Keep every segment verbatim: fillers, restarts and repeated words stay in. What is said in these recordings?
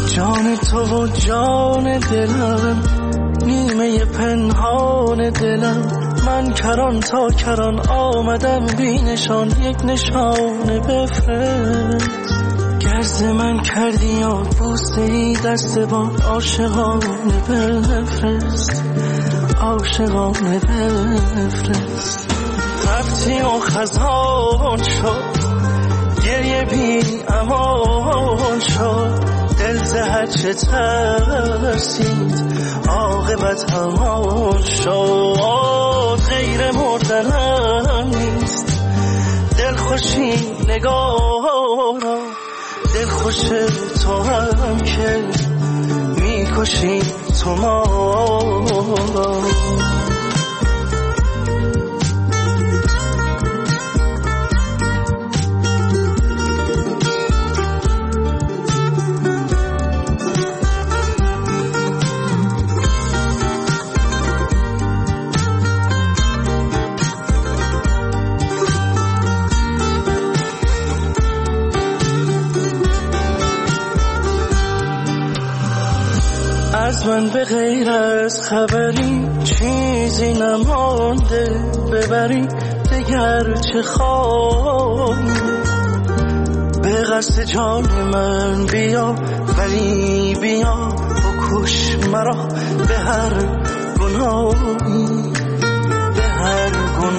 جان تو و جان دلم، نیمه پنهان دلم. من کران تا کران آمدم بی نشان، یک نشانه بفرست. گرز من کردی یاد بوسه ای دست با عاشقانه بفرست، عاشقانه بفرست. رفتی و خزان شد، گریه بی امان شد. دل زهر چه ترسید، عاقبت همان شد. غیر مردنم نیست، دل خوشی نگاه را. دل خوش تو هم که میکشی تو ما را. از من به غیر از خبری چیزی نمانده، ببری دگر چه خواهی. به قصد جان من بیا، ولی بیا بکش مرا به هر گناهی، به هر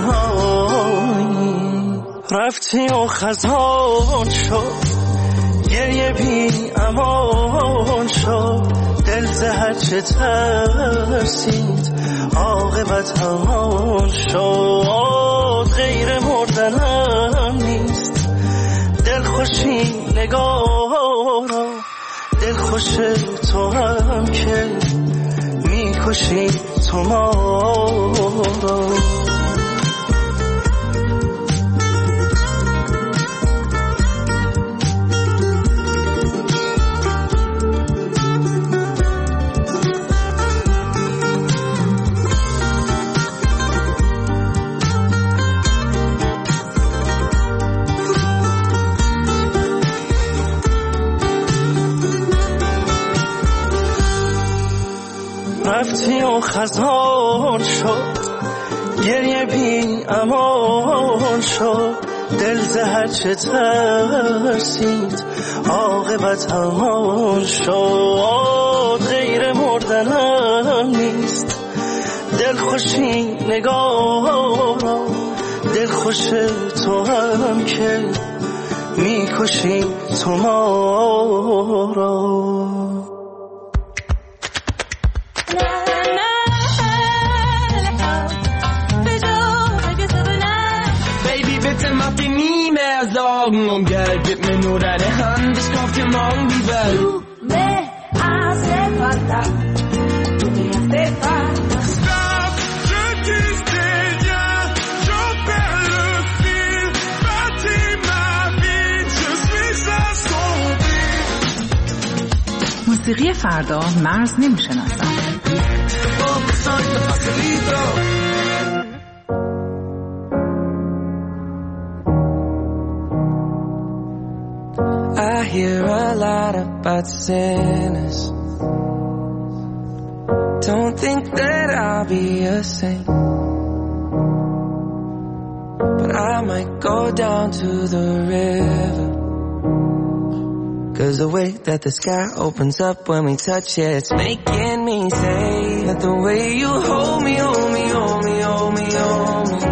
گناهی. رفتی و خزان شد، گریه بی امان شد. دل زهر چه ترسید، عاقبت همان شد. غیر مردنم نیست، دل خوشی نگاه را. دل خوش تو هم که میکشی تو ما را. رفتی و خزان شد، گریه بی امان شد. دل زهر چه ترسید، عاقبت همان شد. غیر مردنم نیست، دل خوشی نگاه را. دل خوش تو هم که میکشی تو ما را. Und Geld, gib mir nur deine Hand, ich kauf dir morgen die Welt. Du me hace falta, tu me hace falta. Stop, je disais rien, j'en perds le fil. Bâtis ma vie, je suis assombri. موسیقی فردا مرز نمیشناسد. I hear a lot about sinners. Don't think that I'll be a saint, but I might go down to the river. 'Cause the way that the sky opens up when we touch it, it's making me say that the way you hold me, hold me, hold me, hold me, hold me,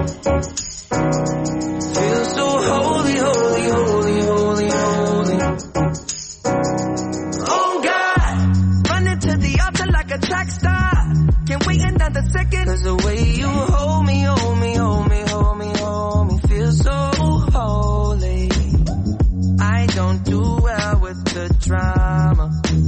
feels so holy, holy, holy, holy, holy. Oh God, running to the altar like a track star. Can't wait another second. 'Cause the way you hold me, hold me, hold me, hold me, hold me, feels so holy. I don't do well with the drama,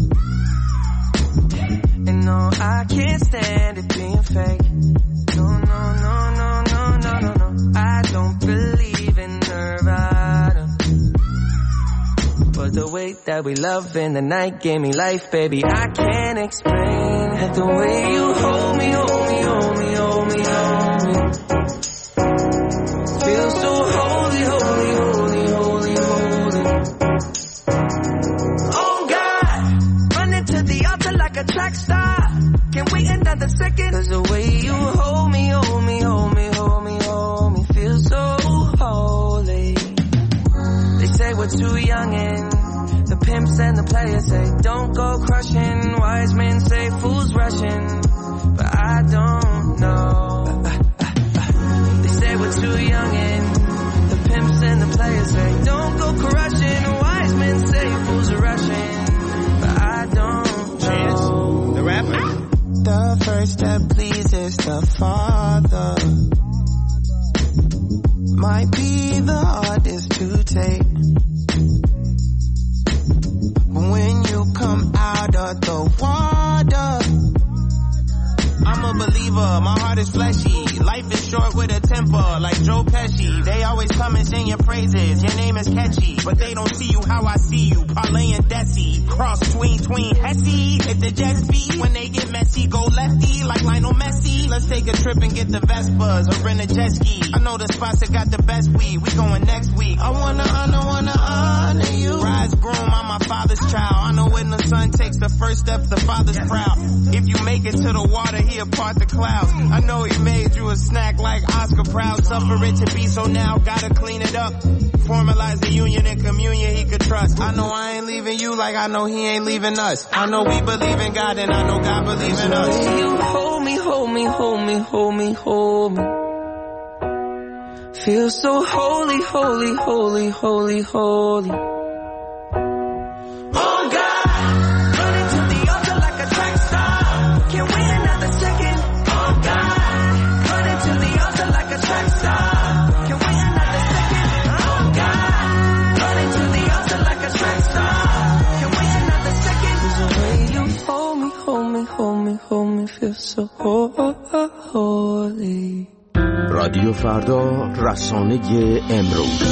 and no, I can't stand it being fake. No, no, no, no, no, no, no, no. I don't believe in Nirvana, but the way that we love in the night gave me life, baby. I can't explain it. The way you hold me, hold me, hold me, hold me, hold me, feels so holy, holy, holy, holy, holy. Oh God, a track star. Can't wait another second. Cause the way you hold me, hold me, hold me, hold me, hold me, feel so holy. They say we're too young and the pimps and the players say don't go crushing. Wise men say fools rushing, but I don't know. They say we're too young and the pimps and the players say don't go crushing. Wise men say fools are rushing, but I don't know. Chance, the rapper. The first step pleases the Father. Might be the hardest to take. When you come out of the water, I'm a believer, my heart is fleshy. Life is short with a temper, like Joe Pesci. They always come and sing your praises, your name is catchy. But they don't see you how I see you, Parlay and Desi. Cross tween tween Hesse, hit the jet speed. When they get messy, go lefty, like Lionel Messi. Let's take a trip and get the Vespas, or rent a jet ski. I know the spots that got the best weed, we going next week. I wanna honor, wanna honor you. Rise groom, I'm my father's child. I know when the son takes the first step, the father's proud. If you make it to the water, he'll part the clouds. I know he made you a snack like Oscar Proud. Suffer it to be so now, gotta clean it up. Formalize the union and communion he could trust. I know I ain't leaving you like I know he ain't leaving us. I know we believe in God and I know God believes in us. You hold me, hold me, hold me, hold me, hold me. Feel so holy, holy, holy, holy, holy. Oh God, running to the altar like a track star. Can't wait another second. Oh God, running to the altar like a track star. Can't wait another second. Oh God, running to the altar like a track star. Can't wait another second. The way you hold me, hold me, hold me, hold me, feel so holy. رادیو فردا، رسانه امروز.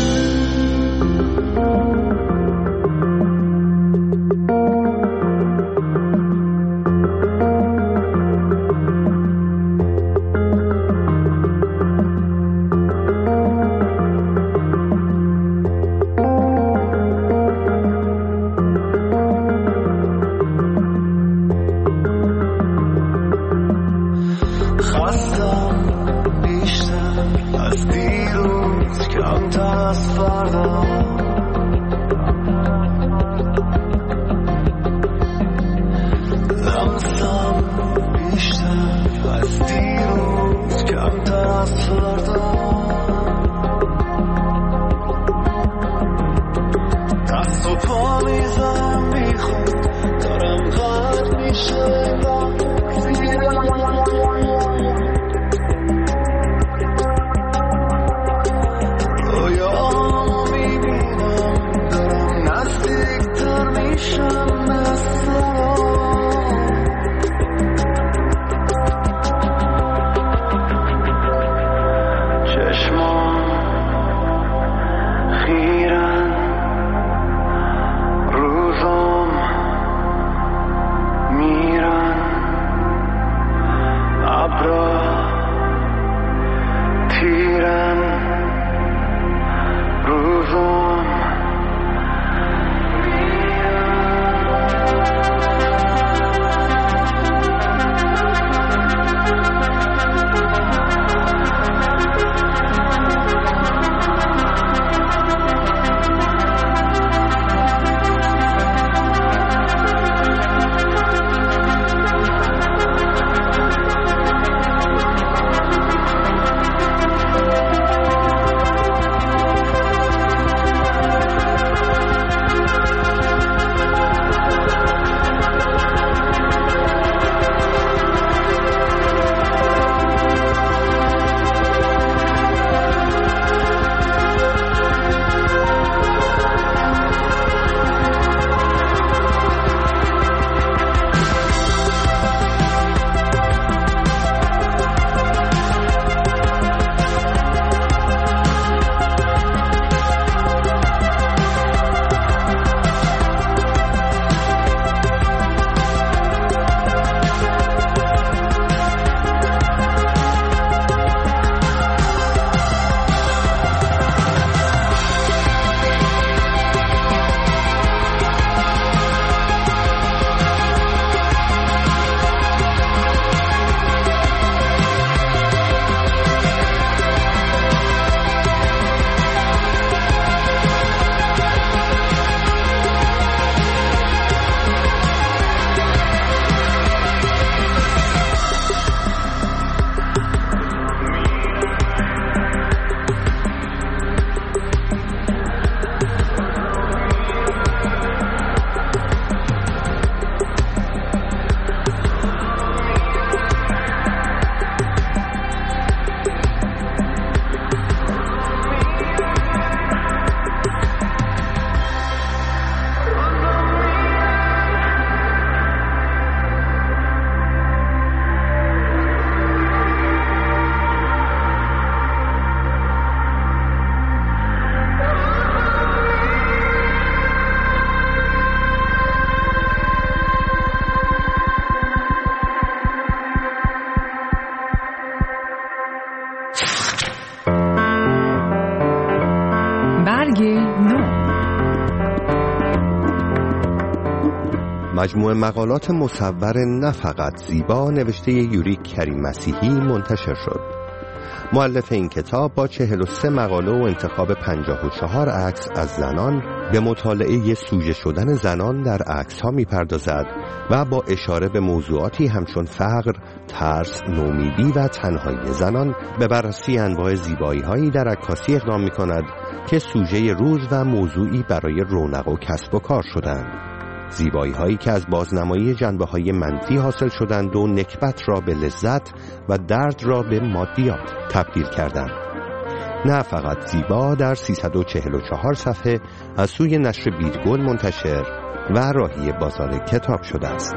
مجموعه مقالات مصور نه فقط زیبا نوشته یوریک کریم مسیحی منتشر شد. مؤلف این کتاب با چهل و سه مقاله و انتخاب پنجاه و چهار عکس از زنان به مطالعه سوژه شدن زنان در عکس‌ها می‌پردازد و با اشاره به موضوعاتی همچون فقر، ترس، نومیدی و تنهایی زنان به بررسی انواع زیبایی‌هایی در عکاسی اقدام می‌کند که سوژه روز و موضوعی برای رونق و کسب و کار شدند. زیبایی‌هایی که از بازنمایی جنبه‌های منفی حاصل شدند و نکبت را به لذت و درد را به مادیات تبدیل کردند. نه فقط زیبا در سیصد و چهل و چهار صفحه از سوی نشر بیدگل منتشر و راهی بازار کتاب شده است.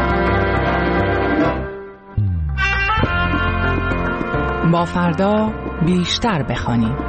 با فردا بیشتر بخوانیم.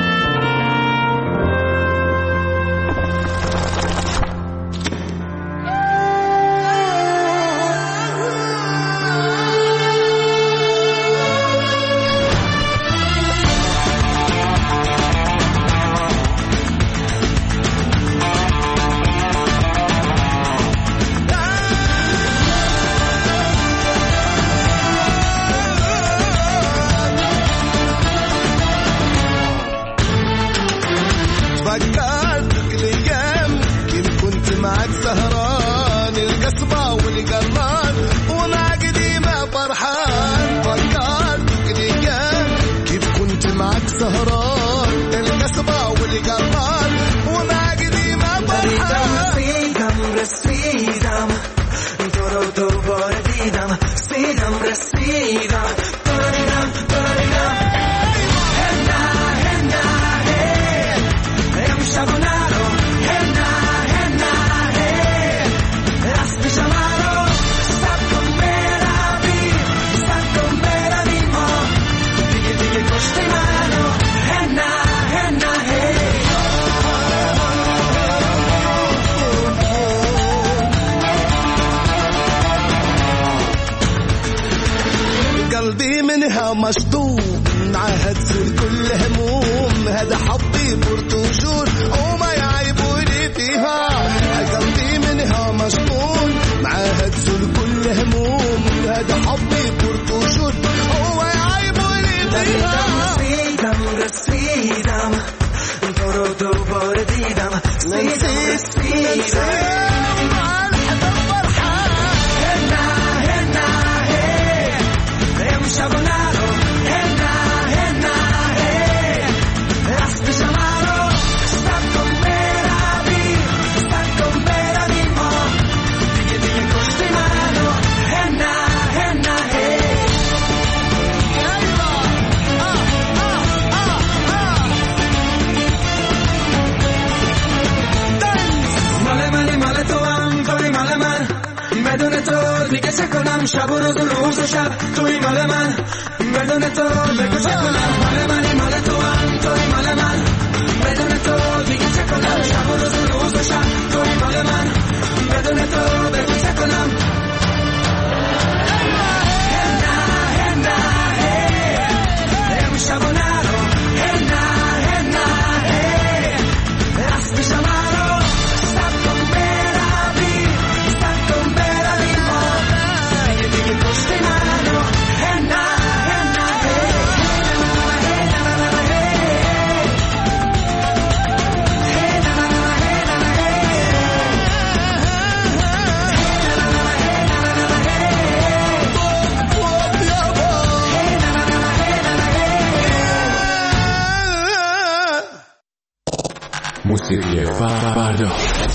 مصدوم عهد كل هموم هذا حظي برتجول وما يعيبوني فيها قلبي منها مصدوم معهد كل هموم هذا حظي برتجول وما يعيبوني فيها رسيدم رسيدم تو رو دوباره دیدم رسیدم رسیدم دیگه چه کنم شب و روز و روز و شب توی مال من بدون تو بگو چه کنم مال منی مال تو هم توی مال من بدون تو دیگه چه کنم شب و روز و روز و شب توی مال من بدون تو بگو چه کنم موسیقی فردا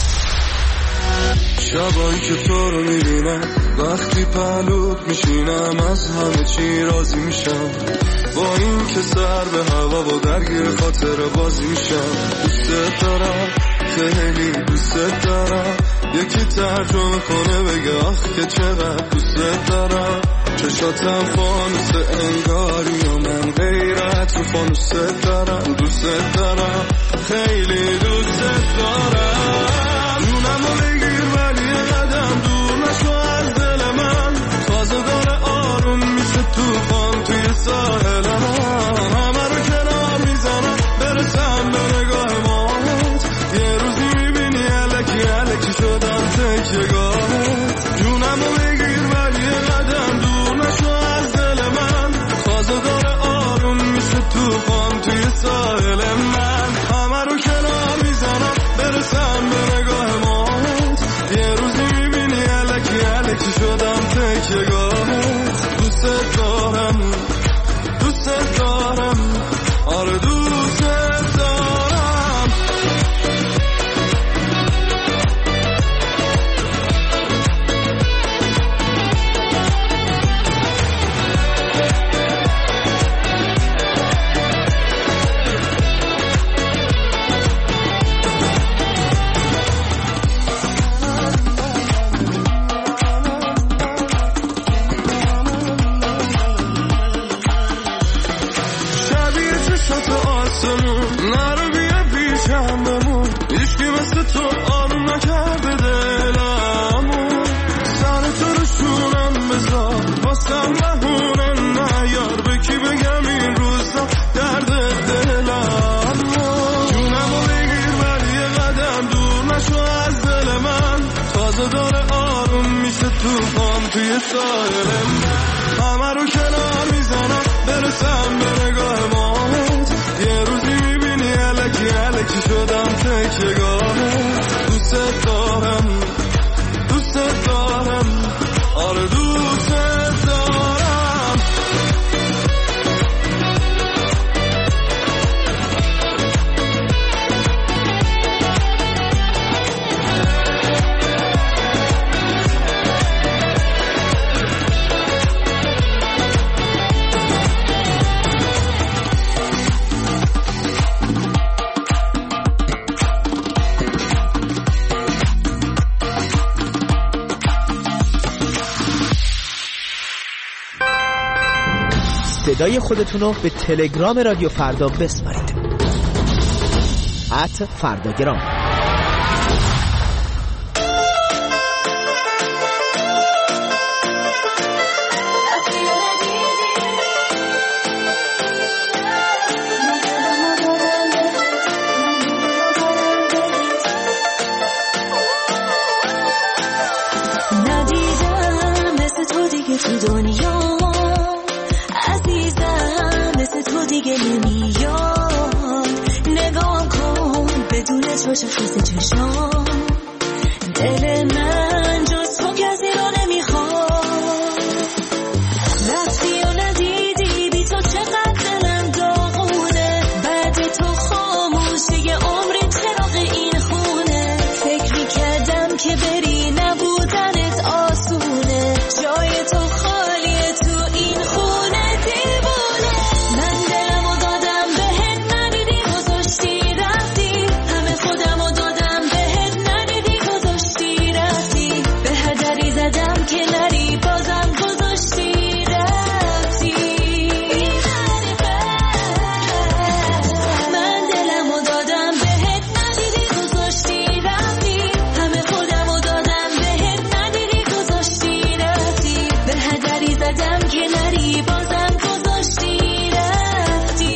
شبایی که تو رو میبینم وقتی پهلوت میشینم از همه چی راضی میشم با این که سر به هوا و درگیر خاطر بازی میشم دوست دارم خیلی دوست دارم یکی ترجمه کنه بگه آخ که چقدر دوست دارم چشاتم فانوس انگاری و من غیرت رو فانوس دارم دوست دارم خیلی دوست دارم جونم رو بگیر ولی قدم دور نشو از دل من تازه داره آروم میشه توفان توی ساحل من همه رو کنار میزنم برسم به نگاه مات یه روزی میبینی الکی الکی شدم تکیه‌گاه شدم تکیه‌گاهت. دوست دارم دوست دارم آره دوست دارم. نرو بیا پیشم بمون، هیچکی مثل تو آروم نکرده دلمو. سر تو رو شونم بذار واسم بهونه نیار، به کی بگم این روزا درد دلمو. جونمو بگیر ولی یه قدم دور نشو از دل من، تازه داره آروم میشه تو پام توی سایه من. همه رو کنار میزنم برسم به نگاه ماهت، یه روزی میبینی الکی الکی شدم تکیه‌گاهت. دوست دارم دوست دارم آره دوست دارم. صدای خودتون رو به تلگرام رادیو فردا بسپارید. ات فرداگرام. ندیدم مثل تو دیگه تو دنیا، دیگه نمیاد. نگاه کن بدون تو شخص چشام، دل من جز تو کسی رو نمیخواد. رفتی و ندیدی بی تو چقدر دلم داغونه، بعد تو خاموشه یه عمر چراغ این خونه. فکر میکردم که بری نبودنت آسونه، جای تو خالیه تو این خونه. دیوونه من دلمو دادم بهت ندیدی گذاشتی رفتی، همه خودمو دادم بهت ندیدی گذاشتی رفتی، به هدری زدم که نری بازم گذاشتی رفتی. من دلمو دادم بهت ندیدی گذاشتی رفتی، همه خودمو دادم بهت ندیدی گذاشتی رفتی، به هدری زدم که نری بازم گذاشتی رفتی.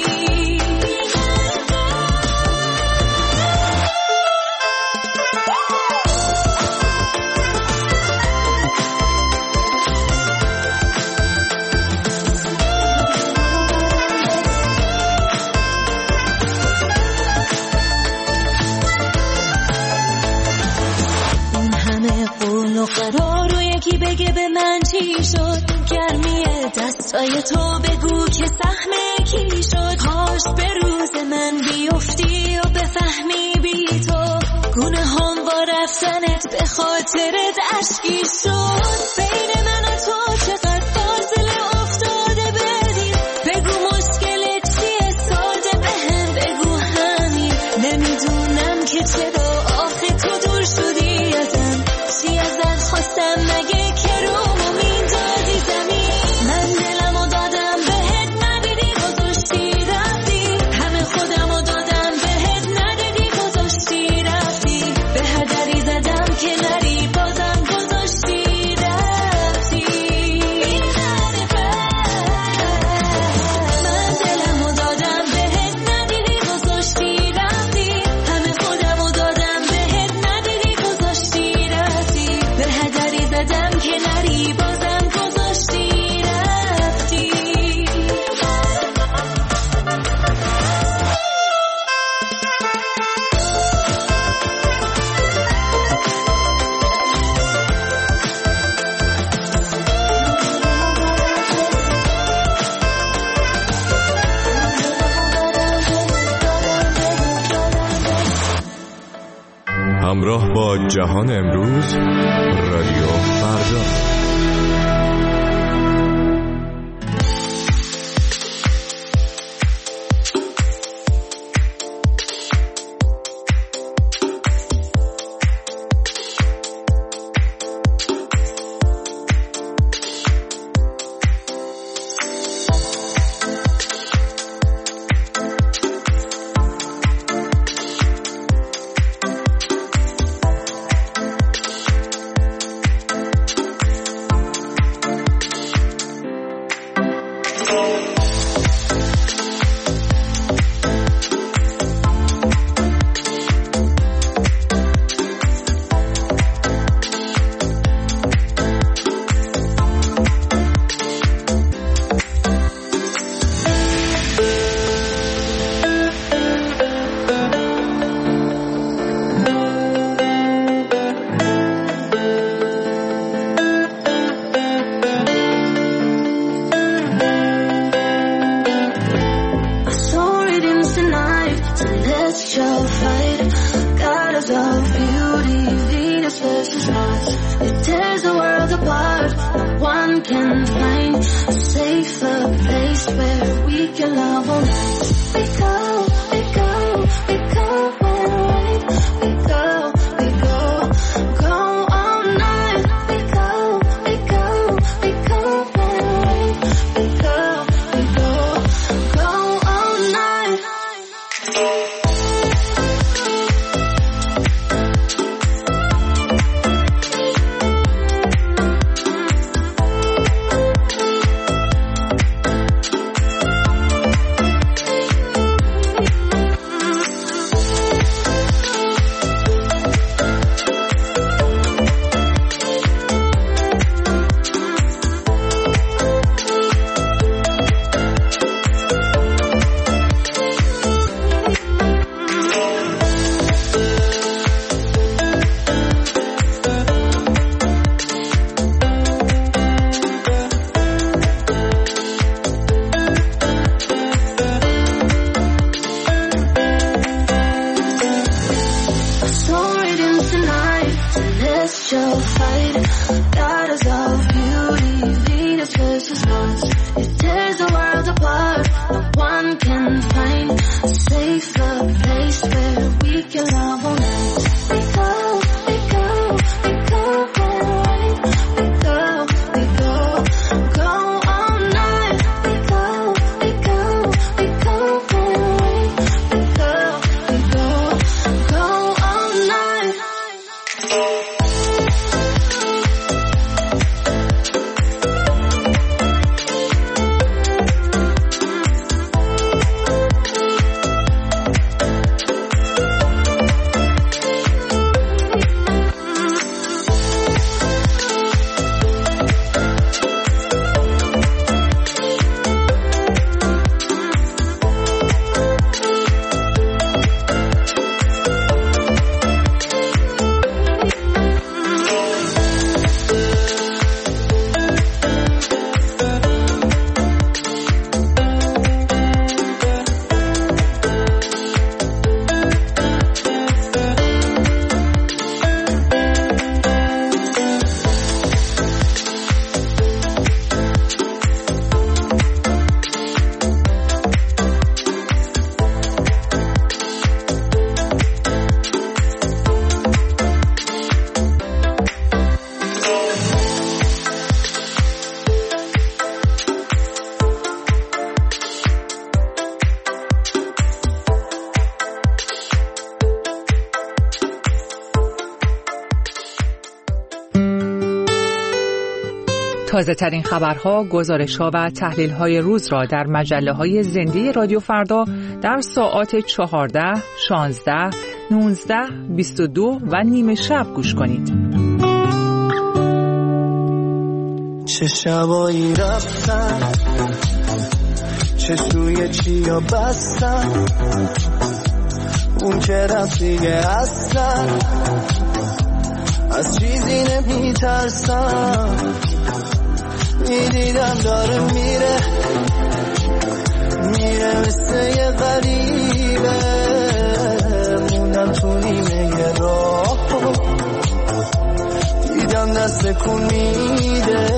اون همه قول و قرار رو یکی بگه به من چی شد، گرمی دستای تو بگو که سهم کی شد. کاش به روز من بیفتی و بفهمی بی تو گونه هم با رفتنت به خاطرت اشکی شد. بین من و تو چقدر فاصله افتاده بدیم، بگو مشکلت چیه ساده بهم بگو همین. نمیدونم که چرا آخه تو دور شدی ازم، چی ازت خواستم مگه که رومو میندازی زمین. من دلمو دادم بهت ندیدی گذاشتی رفتی، همه خودمو دادم بهت ندیدی گذاشتی رفتی، به هدری زدم که نری بازم گذاشتی رفتی. همراه با جهان امروز، رادیو فردا. تازه ترین خبرها، گزارش‌ها و تحلیل‌های روز را در مجله‌های زنده رادیو فردا در ساعات چهارده، شانزده، نوزده، بیست و دو و نیمه شب گوش کنید. چه شبایی رفتن، چه سوی چیا بستن، اون که رفت دیگه اصلا از چیزی نمی ترسم، میدیدم داره میره میره مثل یه غریبه، موندم تو نیمه راه نسکون میده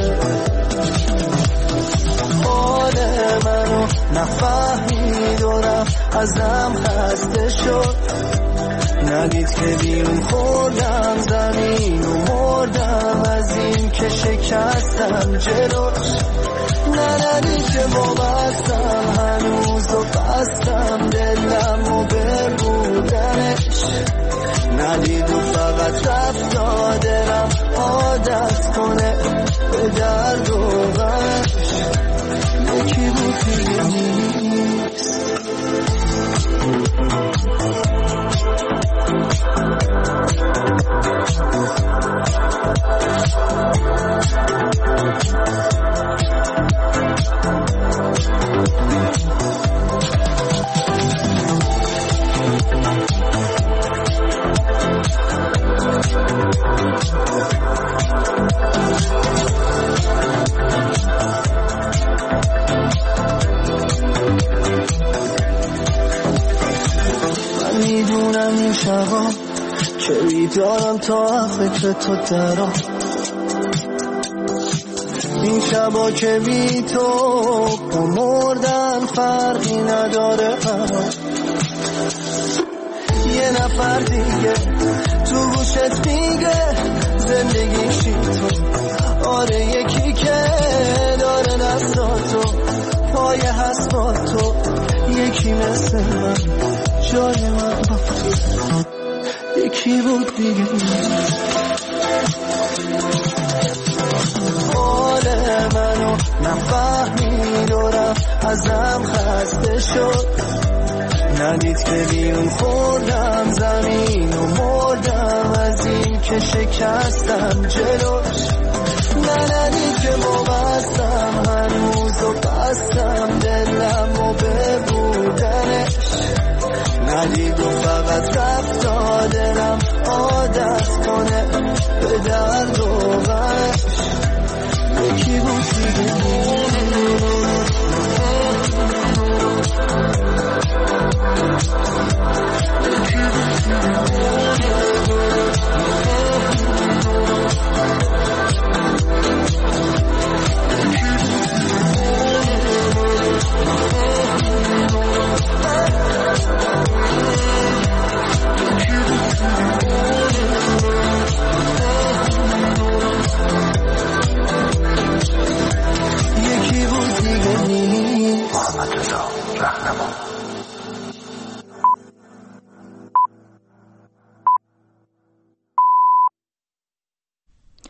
حال منو نفهمید و رفت ازم خسته شد ندید که بیرون خوردم زمین و مردم از این که شکستم جلوش نه ندید که وابستم هنوز و بستم دلم و به بودنش ندید و فقط رفت دادرم عادت کنه به درد و غمش یکی بود دیگه نیست شبا که بیدارم تا فکر تو درام این شبا که بی تو با مردن فرقی نداره یه نفر دیگه تو گوشت میگه زندگیشی تو آره یکی که داره نستاتو پای هست با تو یکی مثل من جای من با یکی بود دیگه حال منو نفهمید و رفت ازم خسته شد ندید که بیرون خوردم زمین و مردم از این که شکستم جلوش نه ندید که وابستم هنوز و بستم دلم و به بودنش ندید و فقط رفت دادرم عادت کنه به در